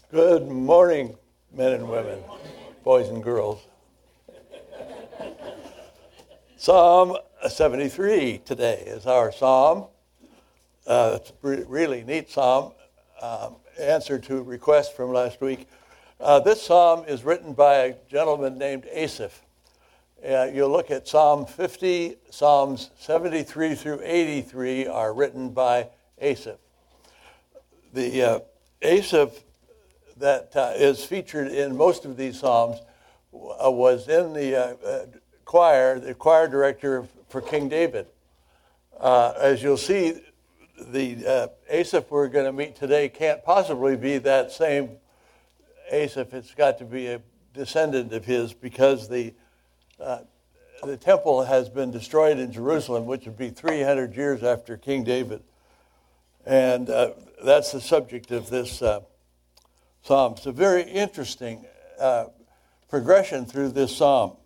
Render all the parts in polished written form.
Good morning, men and women, boys and girls. Psalm 73 today is our psalm. It's a really neat psalm, answer to a request from last week. This psalm is written by a gentleman named Asaph. You'll look at Psalm 50, Psalms 73 through 83 are written by Asaph. The Asaph that is featured in most of these psalms was in the choir director for King David. As you'll see, the Asaph we're going to meet today can't possibly be that same Asaph. It's got to be a descendant of his because the temple has been destroyed in Jerusalem, which would be 300 years after King David. And that's the subject of this psalm. It's a very interesting progression through this psalm.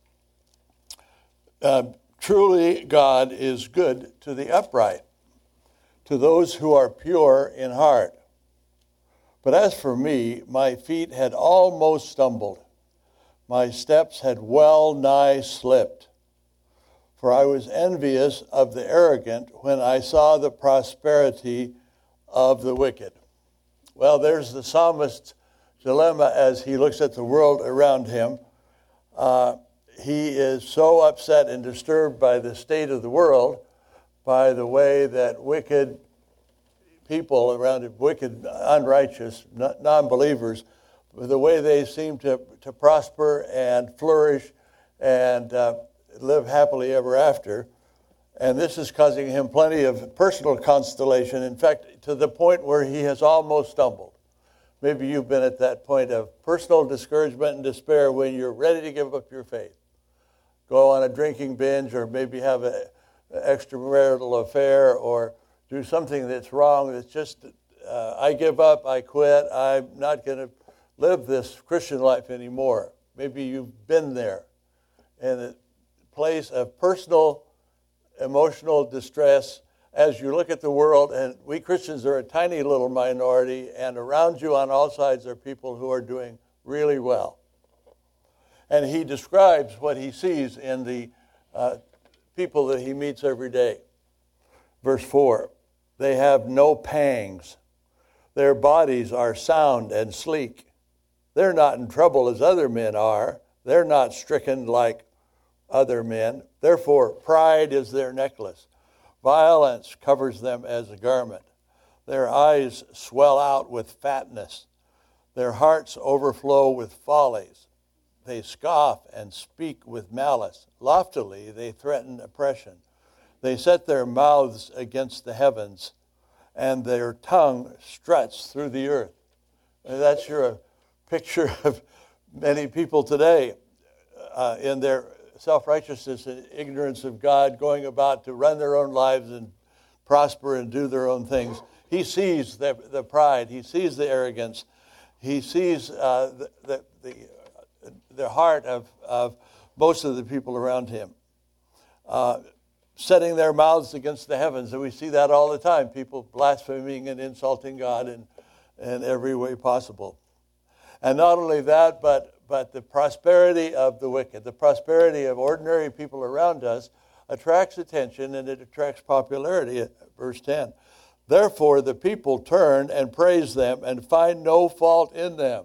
Truly, God is good to the upright, to those who are pure in heart. But as for me, my feet had almost stumbled. My steps had well nigh slipped. For I was envious of the arrogant when I saw the prosperity of the wicked. Well, there's the psalmist's dilemma as he looks at the world around him. He is so upset and disturbed by the state of the world, by the way that wicked people around him, wicked, unrighteous, non-believers, the way they seem to prosper and flourish and live happily ever after. And this is causing him plenty of personal constellation, in fact, to the point where he has almost stumbled. Maybe you've been at that point of personal discouragement and despair when you're ready to give up your faith. Go on a drinking binge, or maybe have an extramarital affair, or do something that's wrong. That's just, I give up, I quit, I'm not going to live this Christian life anymore. Maybe you've been there in a place of personal emotional distress as you look at the world, and we Christians are a tiny little minority, and around you on all sides are people who are doing really well. And he describes what he sees in the people that he meets every day. Verse 4, they have no pangs. Their bodies are sound and sleek. They're not in trouble as other men are. They're not stricken like other men. Therefore, pride is their necklace. Violence covers them as a garment. Their eyes swell out with fatness. Their hearts overflow with follies. They scoff and speak with malice. Loftily, they threaten oppression. They set their mouths against the heavens, and their tongue struts through the earth. And that's your picture of many people today in their self-righteousness and ignorance of God, going about to run their own lives and prosper and do their own things. He sees the pride. He sees the arrogance. He sees the heart of most of the people around him. Setting their mouths against the heavens. And we see that all the time. People blaspheming and insulting God in every way possible. And not only that, but the prosperity of the wicked, the prosperity of ordinary people around us attracts attention and it attracts popularity. Verse 10, therefore the people turn and praise them and find no fault in them.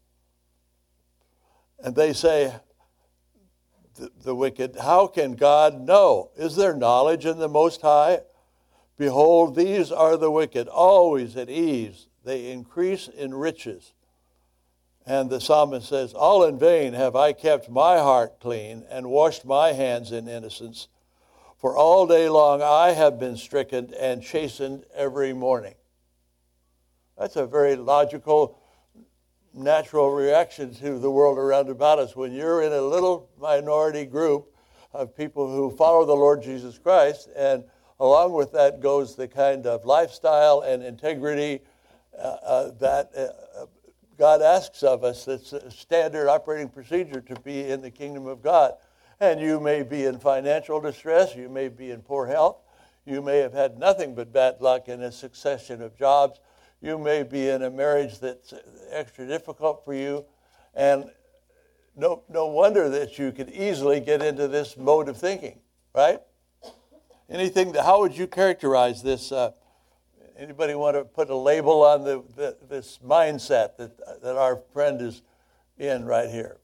And they say, the wicked, how can God know? Is there knowledge in the Most High? Behold, these are the wicked, always at ease. They increase in riches. And the psalmist says, all in vain have I kept my heart clean and washed my hands in innocence. For all day long I have been stricken and chastened every morning. That's a very logical, natural reaction to the world around about us. When you're in a little minority group of people who follow the Lord Jesus Christ, and along with that goes the kind of lifestyle and integrity that God asks of us. It's a standard operating procedure to be in the kingdom of God. And you may be in financial distress. You may be in poor health. You may have had nothing but bad luck in a succession of jobs. You may be in a marriage that's extra difficult for you, and no wonder that you could easily get into this mode of thinking, right? How would you characterize this? Anybody want to put a label on this mindset that our friend is in right here?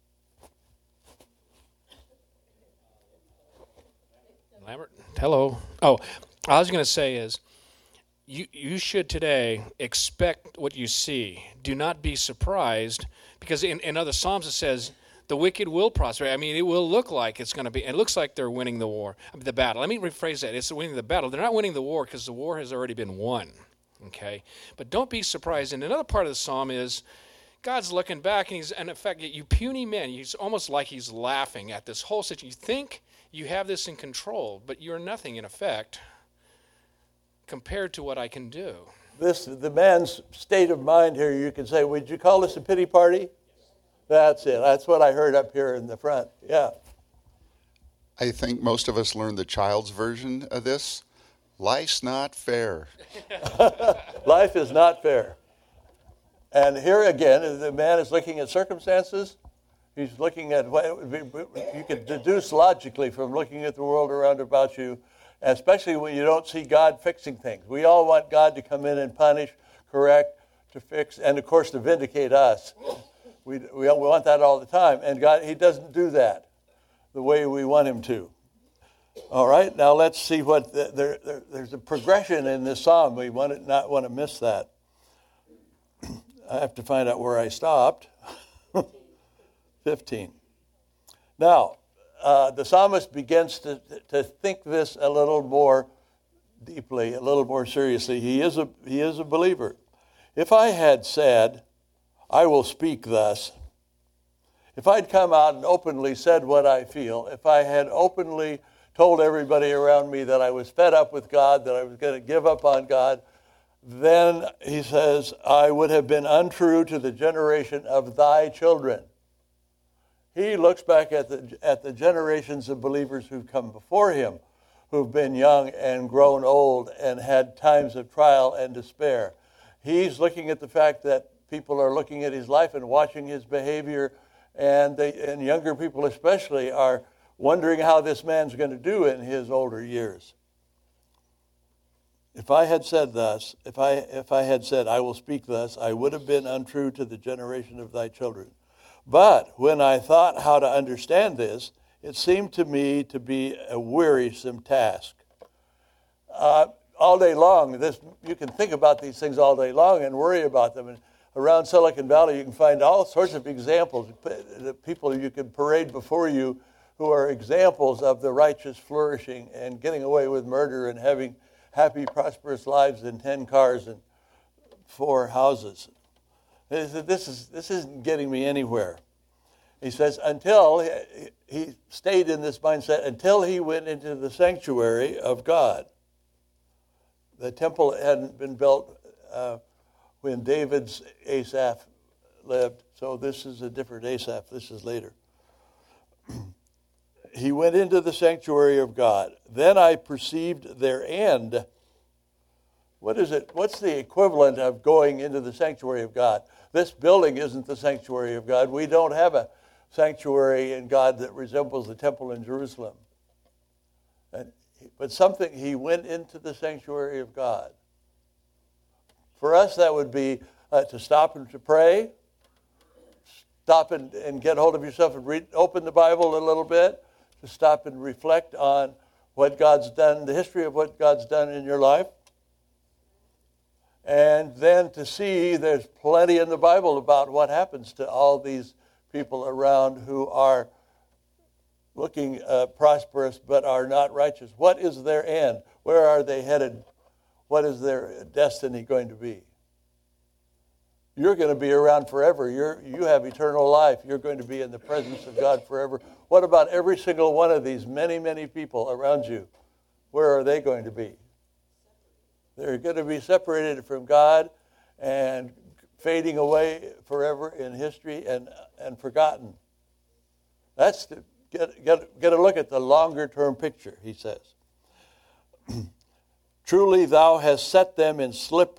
Lambert? Hello. Oh, I was going to say is, you should today expect what you see. Do not be surprised, because in other Psalms it says the wicked will prosper. I mean, it will look like it's going to be. It looks like they're winning the battle. Let me rephrase that. It's winning the battle. They're not winning the war because the war has already been won. Okay, but don't be surprised. And another part of the Psalm is God's looking back, and in fact, you puny men. He's almost like he's laughing at this whole situation. You think you have this in control, but you're nothing in effect compared to what I can do. The man's state of mind here, you could say, would you call this a pity party? That's it. That's what I heard up here in the front. Yeah. I think most of us learned the child's version of this. Life's not fair. Life is not fair. And here again, the man is looking at circumstances. He's looking at what you can deduce logically from looking at the world around about you, especially when you don't see God fixing things. We all want God to come in and punish, correct, to fix, and of course to vindicate us. We want that all the time, and God, He doesn't do that the way we want Him to. All right, now let's see what there's a progression in this psalm. We not want to miss that. I have to find out where I stopped. 15. Now, the psalmist begins to think this a little more deeply, a little more seriously. He is a believer. If I had said, I will speak thus, if I'd come out and openly said what I feel, if I had openly told everybody around me that I was fed up with God, that I was going to give up on God, then, he says, I would have been untrue to the generation of thy children. He looks back at the generations of believers who've come before him, who've been young and grown old and had times of trial and despair. He's looking at the fact that people are looking at his life and watching his behavior, and younger people especially are wondering how this man's going to do in his older years. If I had said thus, if I had said, I will speak thus, I would have been untrue to the generation of thy children. But when I thought how to understand this, it seemed to me to be a wearisome task. All day long, you can think about these things all day long and worry about them. And around Silicon Valley, you can find all sorts of examples, the people you can parade before you who are examples of the righteous flourishing and getting away with murder and having happy, prosperous lives in 10 cars and 4 houses. This isn't getting me anywhere. He says, until he stayed in this mindset, until he went into the sanctuary of God. The temple hadn't been built when David's Asaph lived, so this is a different Asaph. This is later. He went into the sanctuary of God. Then I perceived their end. What is it? What's the equivalent of going into the sanctuary of God? This building isn't the sanctuary of God. We don't have a sanctuary in God that resembles the temple in Jerusalem. But he went into the sanctuary of God. For us, that would be to stop and to pray, stop and get hold of yourself and open the Bible a little bit, to stop and reflect on what God's done, the history of what God's done in your life. And then to see there's plenty in the Bible about what happens to all these people around who are looking prosperous but are not righteous. What is their end? Where are they headed? What is their destiny going to be? You're going to be around forever. You have eternal life. You're going to be in the presence of God forever. What about every single one of these many, many people around you? Where are they going to be? They're going to be separated from God and fading away forever in history and forgotten. That's to get a look at the longer-term picture, he says. Truly thou hast set them in slippery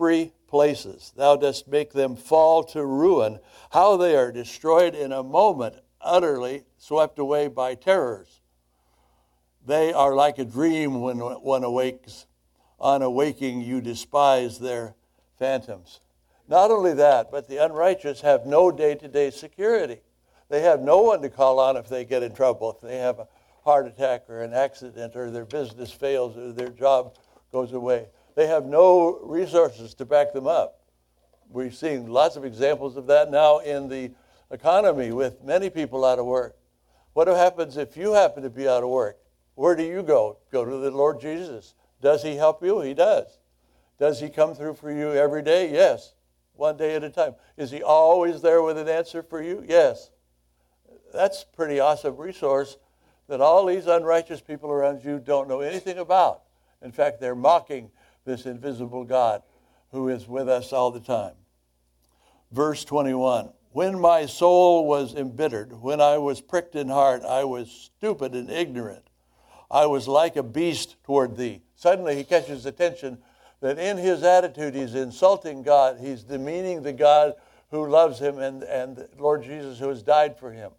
places. Thou dost make them fall to ruin. How they are destroyed in a moment, utterly swept away by terrors. They are like a dream when one awakes. On awaking, you despise their phantoms. Not only that, but the unrighteous have no day-to-day security. They have no one to call on if they get in trouble, if they have a heart attack or an accident or their business fails or their job goes away. They have no resources to back them up. We've seen lots of examples of that now in the economy with many people out of work. What happens if you happen to be out of work? Where do you go? Go to the Lord Jesus. Does he help you? He does. Does he come through for you every day? Yes. One day at a time. Is he always there with an answer for you? Yes. That's a pretty awesome resource that all these unrighteous people around you don't know anything about. In fact, they're mocking this invisible God who is with us all the time. Verse 21, when my soul was embittered, when I was pricked in heart, I was stupid and ignorant. I was like a beast toward thee. Suddenly he catches attention that in his attitude he's insulting God. He's demeaning the God who loves him and the Lord Jesus who has died for him.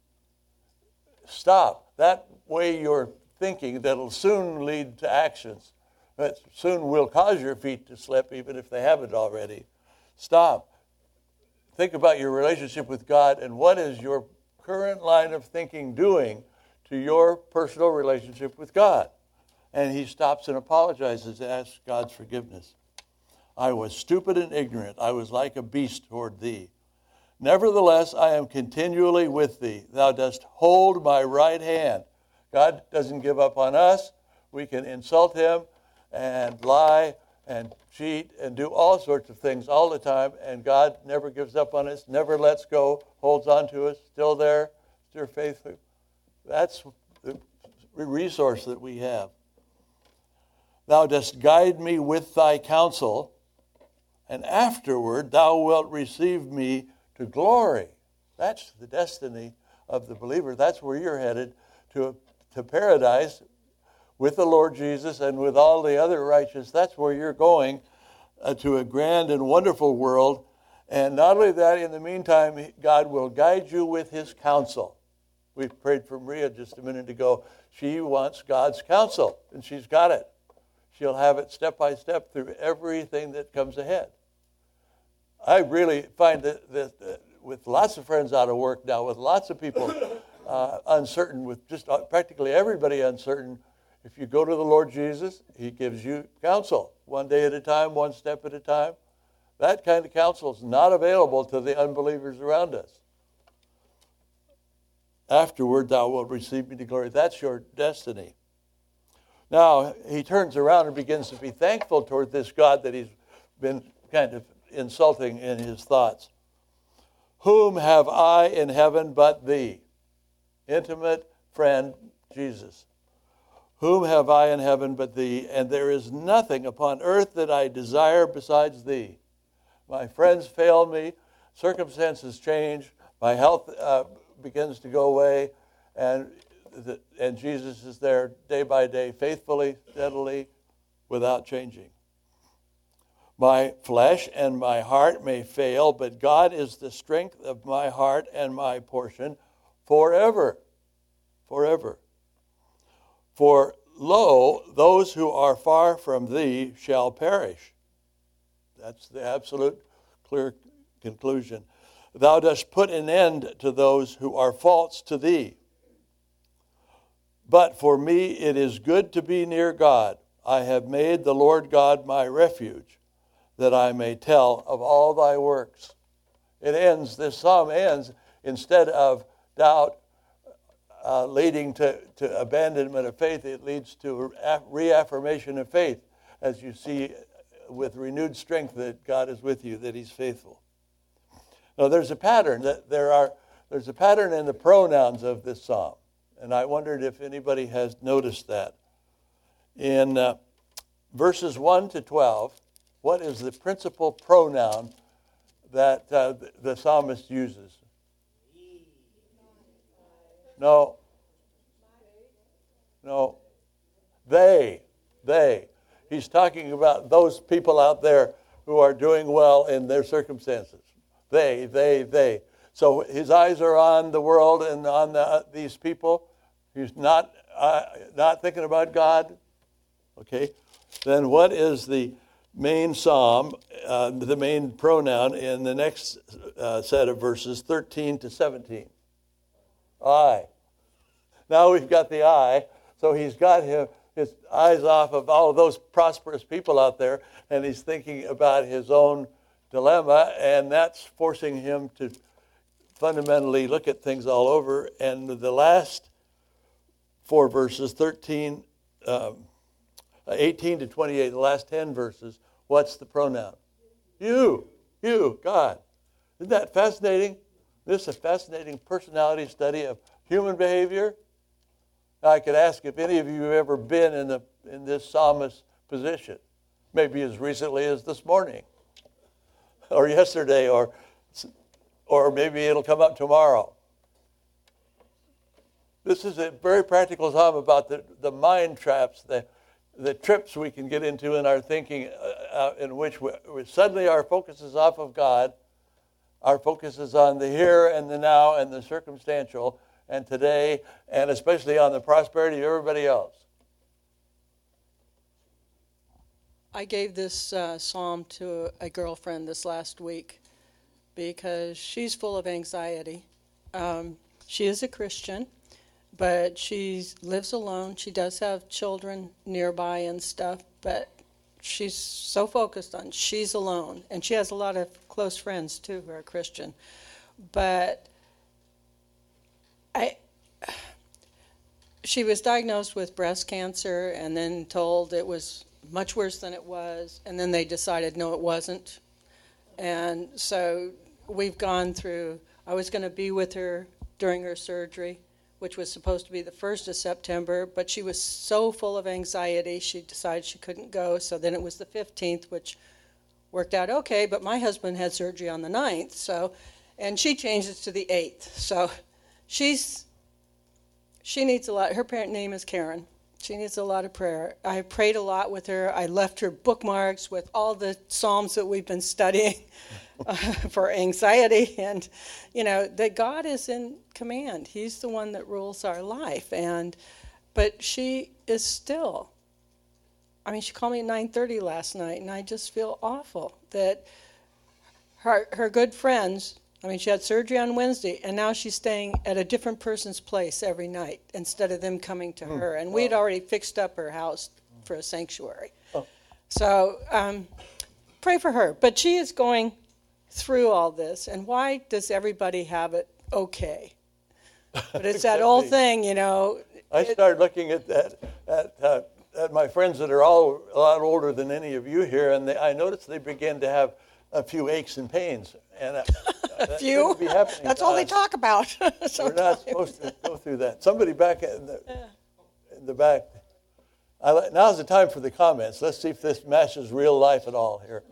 Stop. That way you're thinking that'll soon lead to actions that soon will cause your feet to slip, even if they haven't already. Stop. Think about your relationship with God and what is your current line of thinking doing to your personal relationship with God. And he stops and apologizes and asks God's forgiveness. I was stupid and ignorant. I was like a beast toward thee. Nevertheless, I am continually with thee. Thou dost hold my right hand. God doesn't give up on us. We can insult him and lie and cheat and do all sorts of things all the time, and God never gives up on us, never lets go, holds on to us, still there, still faithful. That's the resource that we have. Thou dost guide me with thy counsel, and afterward thou wilt receive me to glory. That's the destiny of the believer. That's where you're headed, to paradise with the Lord Jesus and with all the other righteous. That's where you're going, to a grand and wonderful world. And not only that, in the meantime, God will guide you with his counsel. We prayed for Maria just a minute ago. She wants God's counsel, and she's got it. She'll have it step by step through everything that comes ahead. I really find that with lots of friends out of work now, with lots of people uncertain, with just practically everybody uncertain, if you go to the Lord Jesus, he gives you counsel, one day at a time, one step at a time. That kind of counsel is not available to the unbelievers around us. Afterward, thou wilt receive me to glory. That's your destiny. Now, he turns around and begins to be thankful toward this God that he's been kind of insulting in his thoughts. Whom have I in heaven but thee? Intimate friend, Jesus. Whom have I in heaven but thee? And there is nothing upon earth that I desire besides thee. My friends fail me. Circumstances change. My health begins to go away. And Jesus is there day by day, faithfully, steadily, without changing. My flesh and my heart may fail, but God is the strength of my heart and my portion forever. Forever. For lo, those who are far from thee shall perish. That's the absolute clear conclusion. Thou dost put an end to those who are false to thee. But for me it is good to be near God. I have made the Lord God my refuge, that I may tell of all thy works. This psalm ends, instead of doubt leading to abandonment of faith, it leads to reaffirmation of faith, as you see with renewed strength that God is with you, that he's faithful. Now there's a pattern. There's a pattern in the pronouns of this psalm. And I wondered if anybody has noticed that. In verses 1 to 12, what is the principal pronoun that the psalmist uses? No. They. He's talking about those people out there who are doing well in their circumstances. They. So his eyes are on the world and on these people. He's not thinking about God. Okay. Then what is the main psalm, the main pronoun in the next set of verses, 13 to 17? I. Now we've got the I. So he's got his eyes off of all of those prosperous people out there, and he's thinking about his own dilemma, and that's forcing him to fundamentally look at things all over. And the last 4 verses, 18 to 28, the last 10 verses, what's the pronoun? You, God. Isn't that fascinating? This is a fascinating personality study of human behavior. I could ask if any of you have ever been in this psalmist position, maybe as recently as this morning, or yesterday, or maybe it'll come up tomorrow. This is a very practical psalm about the mind traps, the trips we can get into in our thinking, in which suddenly our focus is off of God. Our focus is on the here and the now and the circumstantial and today, and especially on the prosperity of everybody else. I gave this psalm to a girlfriend this last week because she's full of anxiety. She is a Christian, but she lives alone. She does have children nearby and stuff, but she's so focused on she's alone. And she has a lot of close friends, too, who are Christian. But she was diagnosed with breast cancer and then told it was much worse than it was. And then they decided, no, it wasn't. And so we've gone through, I was going to be with her during her surgery, which was supposed to be the 1st of September, but she was so full of anxiety, she decided she couldn't go. So then it was the 15th, which worked out okay, but my husband had surgery on the 9th, and she changed it to the 8th. So she needs a lot. Her parent name is Karen. She needs a lot of prayer. I prayed a lot with her. I left her bookmarks with all the Psalms that we've been studying for anxiety. And, that God is in command. He's the one that rules our life. But she is still, she called me at 9:30 last night, and I just feel awful that her good friends, she had surgery on Wednesday, and now she's staying at a different person's place every night instead of them coming to her. And we'd already fixed up her house for a sanctuary. Oh. So pray for her. But she is going through all this. And why does everybody have it okay? But it's that old thing, I started looking at that, at my friends that are all a lot older than any of you here, and I noticed they began to have a few aches and pains. And a few? That's all they talk about. We're not supposed to go through that. Somebody back in the back. Now's the time for the comments. Let's see if this matches real life at all here.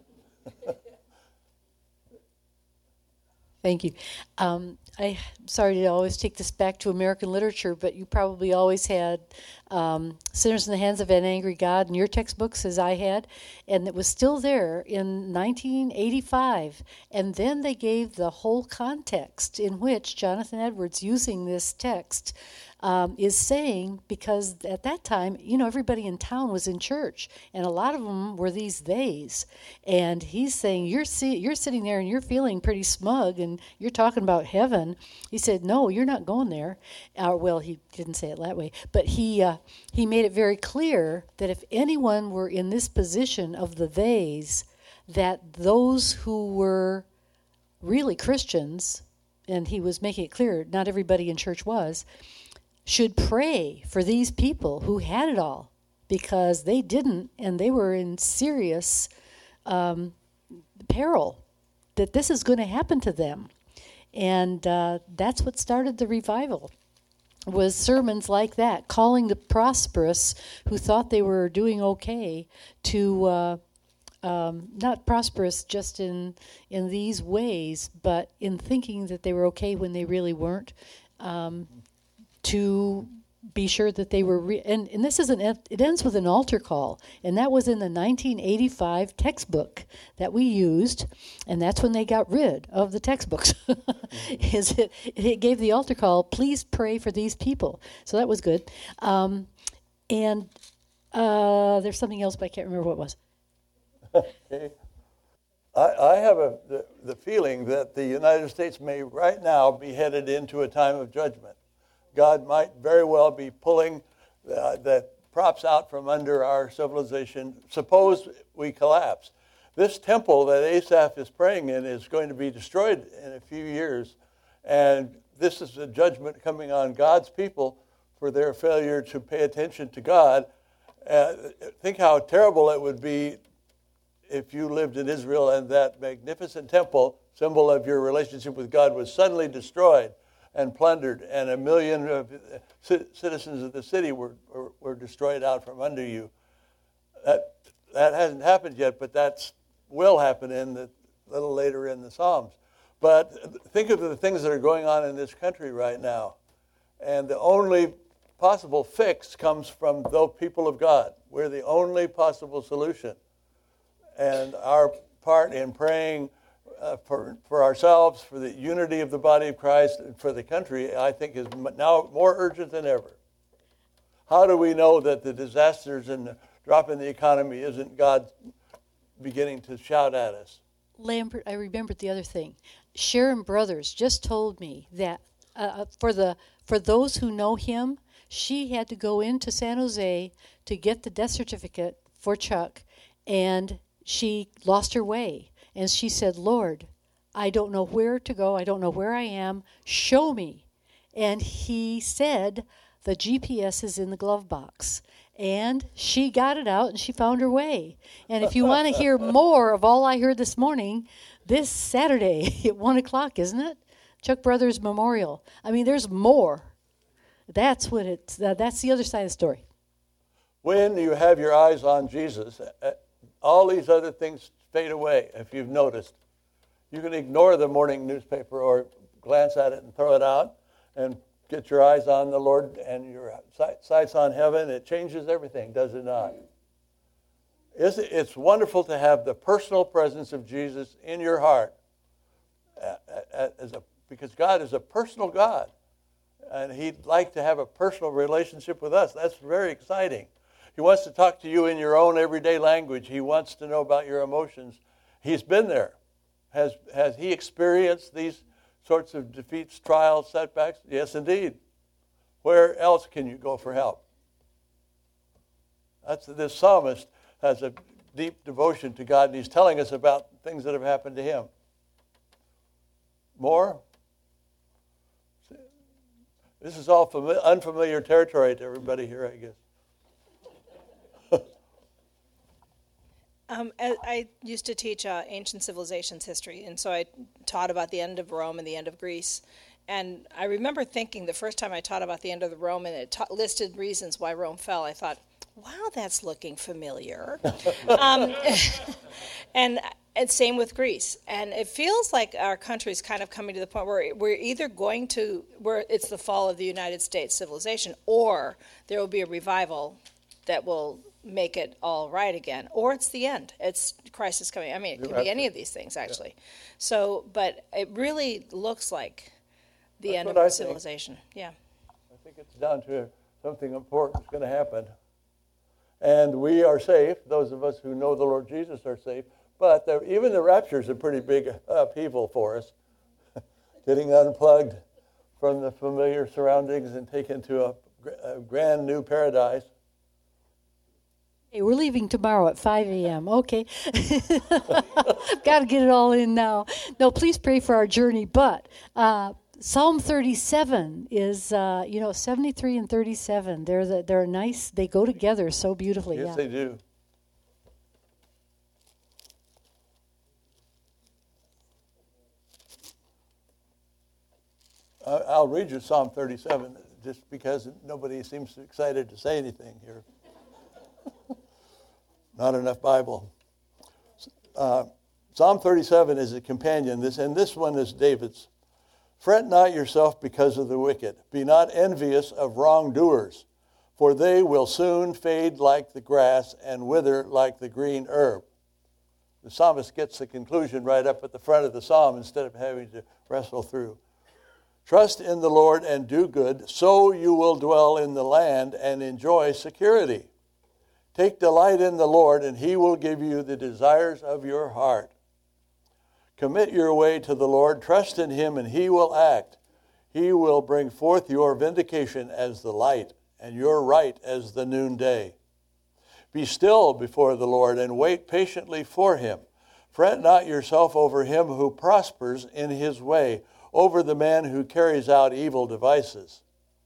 Thank you. I'm sorry to always take this back to American literature, but you probably always had Sinners in the Hands of an Angry God in your textbooks, as I had, and it was still there in 1985. And then they gave the whole context in which Jonathan Edwards, using this text, is saying, because at that time, everybody in town was in church, and a lot of them were these theys. And he's saying, you're sitting there and you're feeling pretty smug, and you're talking about heaven. He said, no, you're not going there. Well, he didn't say it that way, but he made it very clear that if anyone were in this position of the theys, that those who were really Christians, and he was making it clear not everybody in church was, should pray for these people who had it all, because they didn't, and they were in serious peril, that this is going to happen to them. And that's what started the revival, was sermons like that, calling the prosperous who thought they were doing okay to not prosperous just in these ways, but in thinking that they were okay when they really weren't, to be sure that they were, and this it ends with an altar call, and that was in the 1985 textbook that we used, and that's when they got rid of the textbooks. It gave the altar call, please pray for these people. So that was good. And there's something else, but I can't remember what it was. Okay. I have the feeling that the United States may right now be headed into a time of judgment. God might very well be pulling the props out from under our civilization. Suppose we collapse. This temple that Asaph is praying in is going to be destroyed in a few years, and this is a judgment coming on God's people for their failure to pay attention to God. Think how terrible it would be if you lived in Israel and that magnificent temple, symbol of your relationship with God, was suddenly destroyed and plundered, and 1 million of citizens of the city were destroyed out from under you. That hasn't happened yet, but that will happen a little later in the Psalms. But think of the things that are going on in this country right now, and the only possible fix comes from the people of God. We're the only possible solution. And our part in praying for ourselves, for the unity of the body of Christ, and for the country, I think is now more urgent than ever. How do we know that the disasters and the drop in the economy isn't God beginning to shout at us? Lambert, I remembered the other thing. Sharon Brothers just told me that for those who know him, she had to go into San Jose to get the death certificate for Chuck, and she lost her way. And she said, Lord, I don't know where to go. I don't know where I am. Show me. And he said, the GPS is in the glove box. And she got it out and she found her way. And if you want to hear more of all I heard this morning, this Saturday at 1 o'clock, isn't it? Chuck Brothers Memorial. I mean, there's more. That's the other side of the story. When you have your eyes on Jesus, all these other things fade away, if you've noticed. You can ignore the morning newspaper or glance at it and throw it out and get your eyes on the Lord and your sights on heaven. It changes everything, does it not? It's wonderful to have the personal presence of Jesus in your heart because God is a personal God, and He'd like to have a personal relationship with us. That's very exciting. He wants to talk to you in your own everyday language. He wants to know about your emotions. He's been there. Has he experienced these sorts of defeats, trials, setbacks? Yes, indeed. Where else can you go for help? This psalmist has a deep devotion to God, and he's telling us about things that have happened to him. More? This is all unfamiliar territory to everybody here, I guess. I used to teach ancient civilizations history, and so I taught about the end of Rome and the end of Greece. And I remember thinking the first time I taught about the end of Rome, and it listed reasons why Rome fell, I thought, wow, that's looking familiar. And same with Greece. And it feels like our country is kind of coming to the point where we're either where it's the fall of the United States civilization, or there will be a revival that will make it all right again, or it's the end. It's crisis coming. I mean, it could be any of these things, actually. Yeah. So, but it really looks like the end of the civilization. Yeah. I think it's down to something important is going to happen. And we are safe. Those of us who know the Lord Jesus are safe. But even the rapture is a pretty big upheaval for us. Getting unplugged from the familiar surroundings and taken to a grand new paradise. Hey, we're leaving tomorrow at 5 a.m. Okay. Got to get it all in now. No, please pray for our journey. But Psalm 37 is, 73 and 37. They're nice. They go together so beautifully. Yes, they do. I'll read you Psalm 37 just because nobody seems excited to say anything here. Not enough Bible. Psalm 37 is a companion. This one is David's. Fret not yourself because of the wicked. Be not envious of wrongdoers, for they will soon fade like the grass and wither like the green herb. The psalmist gets the conclusion right up at the front of the psalm instead of having to wrestle through. Trust in the Lord and do good, so you will dwell in the land and enjoy security. Take delight in the Lord, and he will give you the desires of your heart. Commit your way to the Lord, trust in him, and he will act. He will bring forth your vindication as the light, and your right as the noonday. Be still before the Lord, and wait patiently for him. Fret not yourself over him who prospers in his way, over the man who carries out evil devices.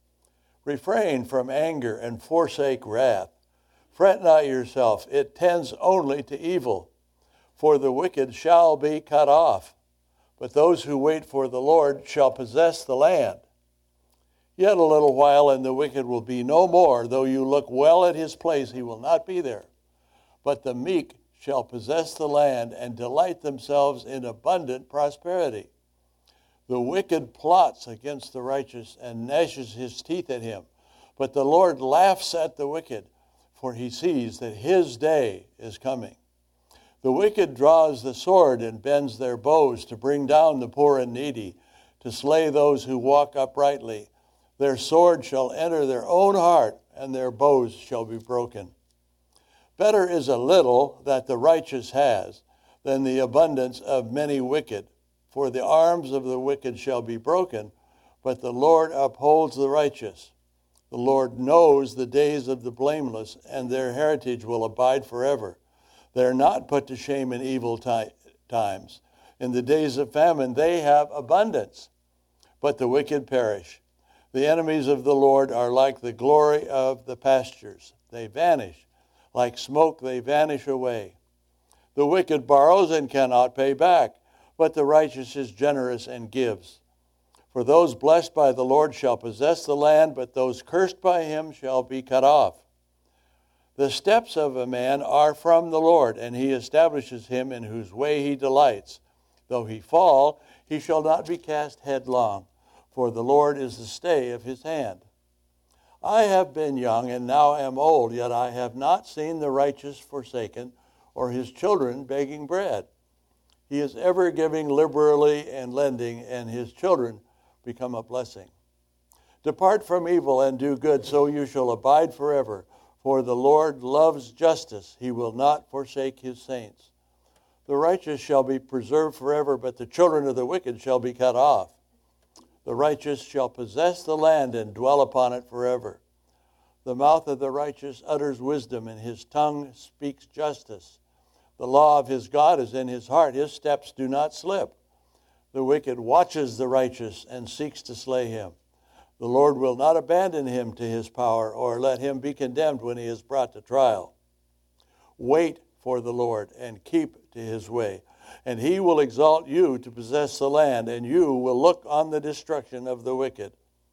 Refrain from anger and forsake wrath. Fret not yourself, it tends only to evil. For the wicked shall be cut off, but those who wait for the Lord shall possess the land. Yet a little while, and the wicked will be no more. Though you look well at his place, he will not be there. But the meek shall possess the land and delight themselves in abundant prosperity. The wicked plots against the righteous and gnashes his teeth at him. But the Lord laughs at the wicked, for he sees that his day is coming. The wicked draws the sword and bends their bows to bring down the poor and needy, to slay those who walk uprightly. Their sword shall enter their own heart, and their bows shall be broken. Better is a little that the righteous has than the abundance of many wicked. For the arms of the wicked shall be broken, but the Lord upholds the righteous. The Lord knows the days of the blameless, and their heritage will abide forever. They are not put to shame in evil times. In the days of famine they have abundance, but the wicked perish. The enemies of the Lord are like the glory of the pastures. They vanish. Like smoke they vanish away. The wicked borrows and cannot pay back, but the righteous is generous and gives. For those blessed by the Lord shall possess the land, but those cursed by him shall be cut off. The steps of a man are from the Lord, and he establishes him in whose way he delights. Though he fall, he shall not be cast headlong, for the Lord is the stay of his hand. I have been young and now am old, yet I have not seen the righteous forsaken, or his children begging bread. He is ever giving liberally and lending, and his children become a blessing. Depart from evil and do good, so you shall abide forever. For the Lord loves justice. He will not forsake his saints. The righteous shall be preserved forever, but the children of the wicked shall be cut off. The righteous shall possess the land and dwell upon it forever. The mouth of the righteous utters wisdom, and his tongue speaks justice. The law of his God is in his heart. His steps do not slip. The wicked watches the righteous and seeks to slay him. The Lord will not abandon him to his power, or let him be condemned when he is brought to trial. Wait for the Lord and keep to his way, and he will exalt you to possess the land, and you will look on the destruction of the wicked.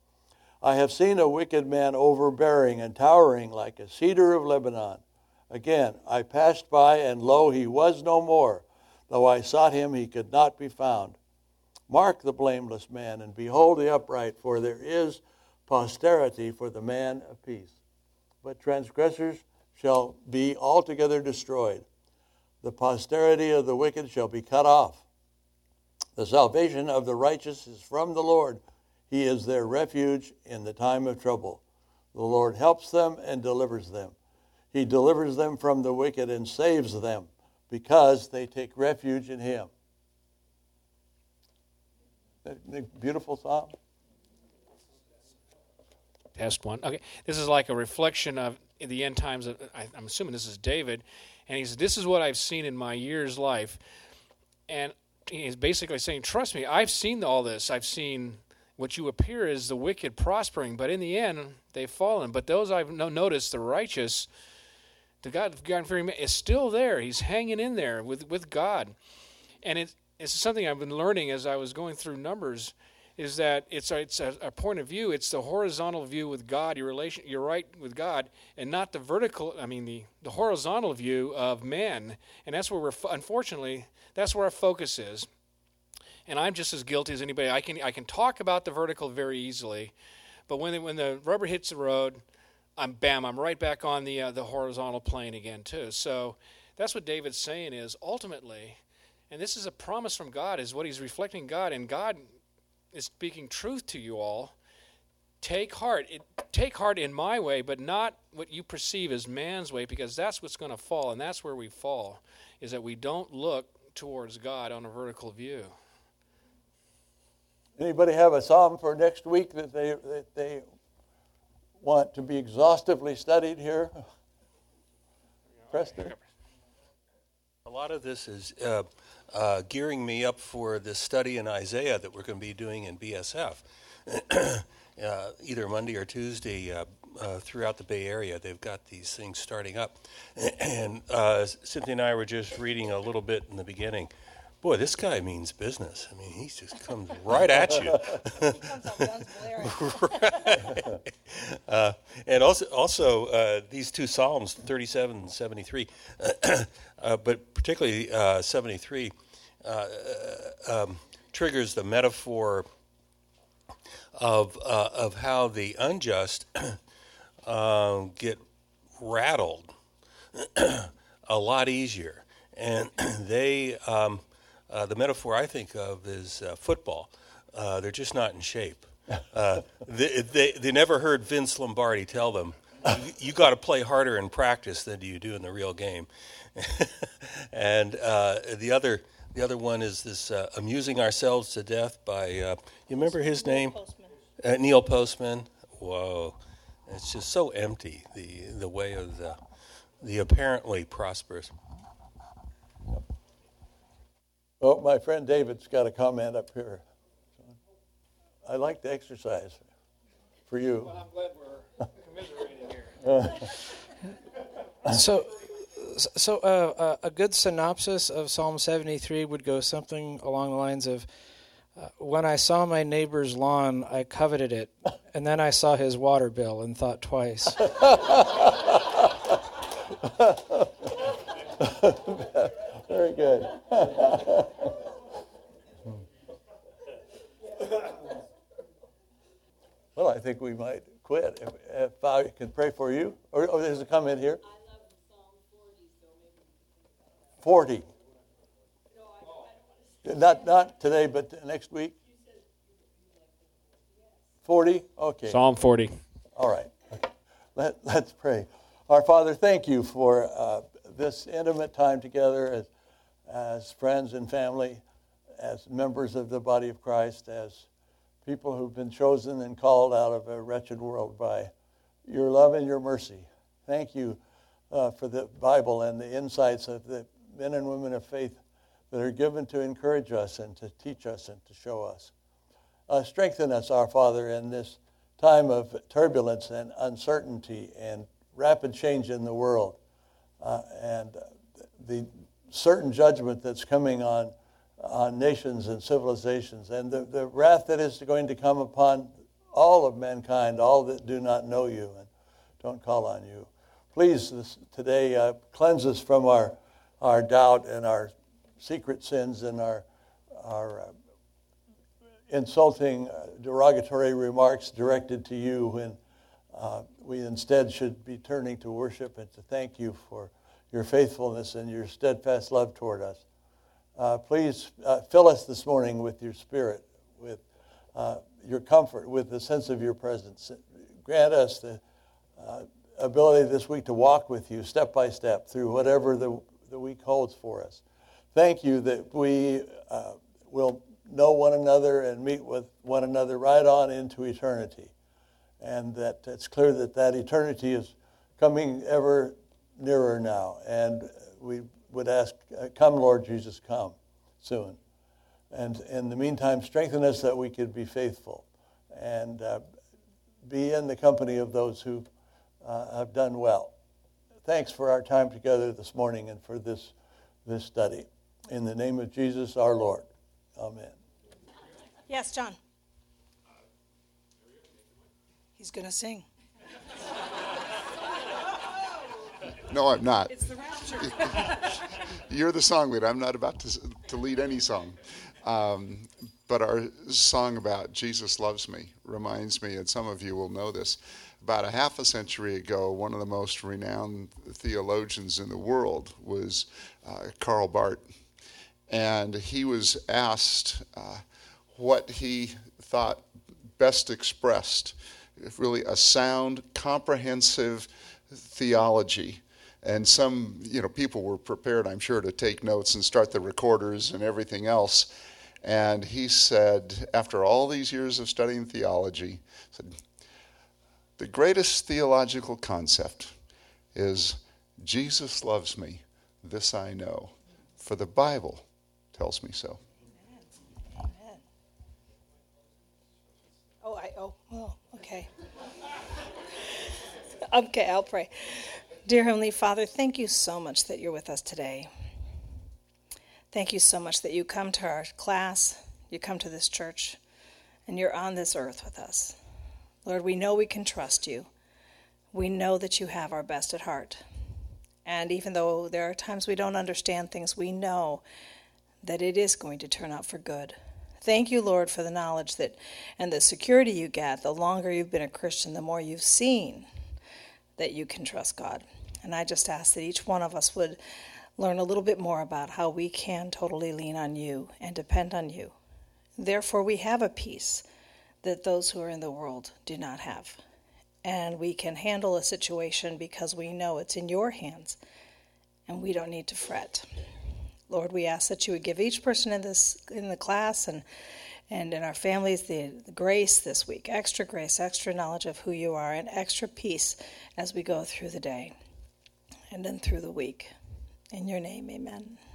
I have seen a wicked man overbearing and towering like a cedar of Lebanon. Again, I passed by, and lo, he was no more. Though I sought him, he could not be found. Mark the blameless man, and behold the upright, for there is posterity for the man of peace. But transgressors shall be altogether destroyed. The posterity of the wicked shall be cut off. The salvation of the righteous is from the Lord. He is their refuge in the time of trouble. The Lord helps them and delivers them. He delivers them from the wicked and saves them, because they take refuge in him. Isn't that a beautiful psalm? Test one. Okay, this is like a reflection of the end times. I'm assuming this is David, and he says, "This is what I've seen in my year's life," and he's basically saying, "Trust me, I've seen all this. I've seen what you appear as the wicked prospering, but in the end they've fallen. But those I've noticed, the righteous, the God-fearing man, is still there. He's hanging in there with God, and it's something I've been learning as I was going through Numbers, is that it's a point of view. It's the horizontal view with God, your right with God, and not the vertical. The horizontal view of man, and that's where unfortunately, that's where our focus is. and I'm just as guilty as anybody. I can talk about the vertical very easily, but when the rubber hits the road, I'm right back on the horizontal plane again too. So that's what David's saying is ultimately, and this is a promise from God, is what he's reflecting God, and God is speaking truth to you all. Take heart in my way, but not what you perceive as man's way, because that's what's going to fall, and that's where we fall, is that we don't look towards God on a vertical view. Anybody have a psalm for next week that they want to be exhaustively studied here? Preston? A lot of this is gearing me up for this study in Isaiah that we're going to be doing in BSF. Either Monday or Tuesday throughout the Bay Area. They've got these things starting up. And Cynthia and I were just reading a little bit in the beginning. Boy, this guy means business. I mean, he just comes right at you. He comes out guns Right. And also these two Psalms, 37 and 73, but particularly 73, triggers the metaphor of how the unjust get rattled a lot easier, and they the metaphor I think of is football. They're just not in shape. They never heard Vince Lombardi tell them, you got to play harder in practice than you do in the real game. And the other one is this Amusing Ourselves to Death by, you remember his name? Neil Postman. Whoa. It's just so empty, the way of the apparently prosperous. Oh, my friend David's got a comment up here. I like the exercise for you. Well, I'm glad we're commiserating here. So a good synopsis of Psalm 73 would go something along the lines of, when I saw my neighbor's lawn, I coveted it, and then I saw his water bill and thought twice. Very good. Well, I think we might quit. If I can pray for you. Or there's a comment here. I love Psalm 40, so maybe 40. Not today, but next week. 40? Okay. Psalm 40. All right. Let's pray. Our Father, thank you for this intimate time together as friends and family, as members of the body of Christ, as people who've been chosen and called out of a wretched world by your love and your mercy. Thank you for the Bible and the insights of the men and women of faith that are given to encourage us and to teach us and to show us. Strengthen us, our Father, in this time of turbulence and uncertainty and rapid change in the world, and the certain judgment that's coming on nations and civilizations, and the wrath that is going to come upon all of mankind, all that do not know you and don't call on you. Please, today, cleanse us from our doubt and our secret sins and our insulting, derogatory remarks directed to you when we instead should be turning to worship and to thank you for your faithfulness and your steadfast love toward us. Please fill us this morning with your Spirit, with your comfort, with the sense of your presence. Grant us the ability this week to walk with you step by step through whatever the week holds for us. Thank you that we will know one another and meet with one another right on into eternity, and that it's clear that eternity is coming ever nearer now. And we would ask, come, Lord Jesus, come soon. And in the meantime, strengthen us that we could be faithful and be in the company of those who have done well. Thanks for our time together this morning and for this study. In the name of Jesus, our Lord. Amen. Yes, John. He's going to sing. No, I'm not. It's the rapture. You're the song leader. I'm not about to lead any song. But our song about Jesus Loves Me reminds me, and some of you will know this, about a half a century ago, one of the most renowned theologians in the world was Karl Barth. And he was asked what he thought best expressed really a sound, comprehensive theology. And some, people were prepared, I'm sure, to take notes and start the recorders and everything else. And he said, after all these years of studying theology, said, the greatest theological concept is Jesus loves me, this I know, for the Bible tells me so. Amen. Okay. Okay, I'll pray. Dear Heavenly Father, thank you so much that you're with us today. Thank you so much that you come to our class, you come to this church, and you're on this earth with us. Lord, we know we can trust you. We know that you have our best at heart. And even though there are times we don't understand things, we know that it is going to turn out for good. Thank you, Lord, for the knowledge that and the security you get. The longer you've been a Christian, the more you've seen that you can trust God. And I just ask that each one of us would learn a little bit more about how we can totally lean on you and depend on you. Therefore, we have a peace that those who are in the world do not have. And we can handle a situation because we know it's in your hands and we don't need to fret. Lord, we ask that you would give each person in the class and in our families the grace this week, extra grace, extra knowledge of who you are, and extra peace as we go through the day and then through the week. In your name, amen.